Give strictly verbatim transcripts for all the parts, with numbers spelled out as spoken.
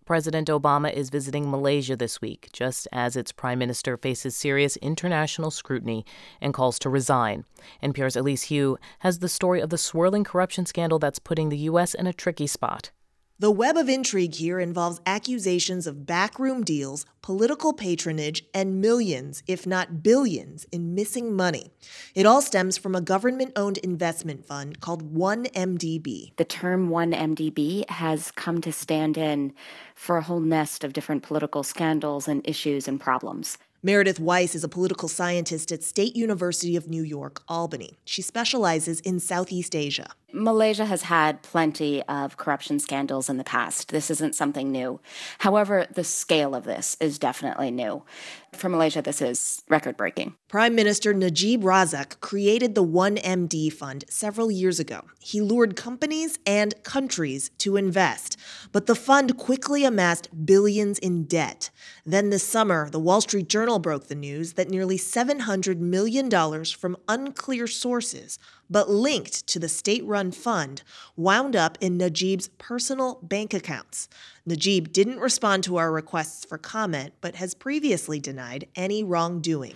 President Obama is visiting Malaysia this week, just as its prime minister faces serious international scrutiny and calls to resign. N P R's Elise Hu has the story of the swirling corruption scandal that's putting the U S in a tricky spot. The web of intrigue here involves accusations of backroom deals, political patronage, and millions, if not billions, in missing money. It all stems from a government-owned investment fund called one M D B. The term one M D B has come to stand in for a whole nest of different political scandals and issues and problems. Meredith Weiss is a political scientist at State University of New York, Albany. She specializes in Southeast Asia. Malaysia has had plenty of corruption scandals in the past. This isn't something new. However, the scale of this is definitely new. For Malaysia, this is record-breaking. Prime Minister Najib Razak created the one M D Fund several years ago. He lured companies and countries to invest, but the fund quickly amassed billions in debt. Then this summer, the Wall Street Journal broke the news that nearly seven hundred million dollars from unclear sources, but linked to the state-run fund, wound up in Najib's personal bank accounts. Najib didn't respond to our requests for comment, but has previously denied any wrongdoing.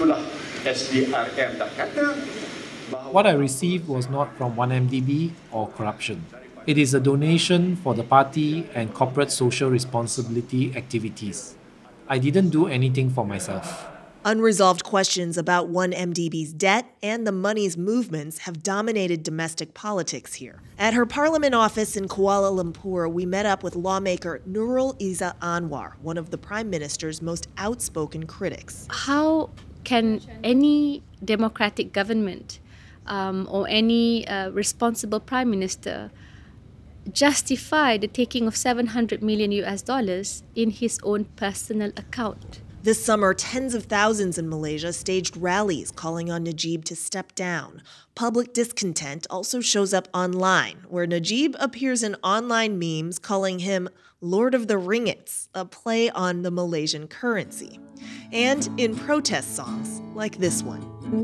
What I received was not from one M D B or corruption. It is a donation for the party and corporate social responsibility activities. I didn't do anything for myself. Unresolved questions about one M D B's debt and the money's movements have dominated domestic politics here. At her parliament office in Kuala Lumpur, we met up with lawmaker Nurul Izzah Anwar, one of the prime minister's most outspoken critics. How can any democratic government um, or any uh, responsible prime minister justify the taking of seven hundred million U S dollars in his own personal account? This summer, tens of thousands in Malaysia staged rallies calling on Najib to step down. Public discontent also shows up online, where Najib appears in online memes calling him Lord of the Ringgits, a play on the Malaysian currency. And in protest songs, like this one.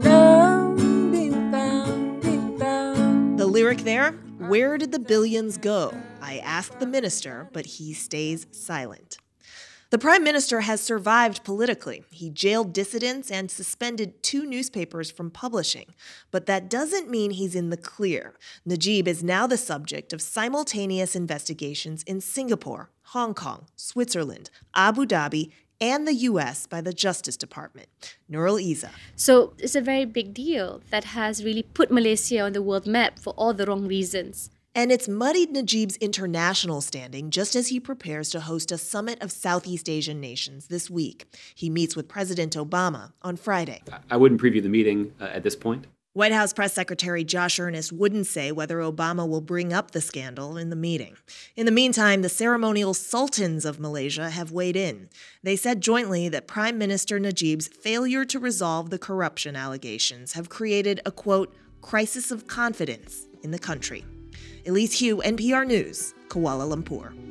The lyric there, "Where did the billions go? I asked the minister, but he stays silent." The prime minister has survived politically. He jailed dissidents and suspended two newspapers from publishing. But that doesn't mean he's in the clear. Najib is now the subject of simultaneous investigations in Singapore, Hong Kong, Switzerland, Abu Dhabi, and the U S by the Justice Department. Nurul Izzah. So it's a very big deal that has really put Malaysia on the world map for all the wrong reasons. And it's muddied Najib's international standing just as he prepares to host a summit of Southeast Asian nations this week. He meets with President Obama on Friday. I wouldn't preview the meeting uh, at this point. White House Press Secretary Josh Earnest wouldn't say whether Obama will bring up the scandal in the meeting. In the meantime, the ceremonial sultans of Malaysia have weighed in. They said jointly that Prime Minister Najib's failure to resolve the corruption allegations have created a, quote, crisis of confidence in the country. Elise Hu, N P R News, Kuala Lumpur.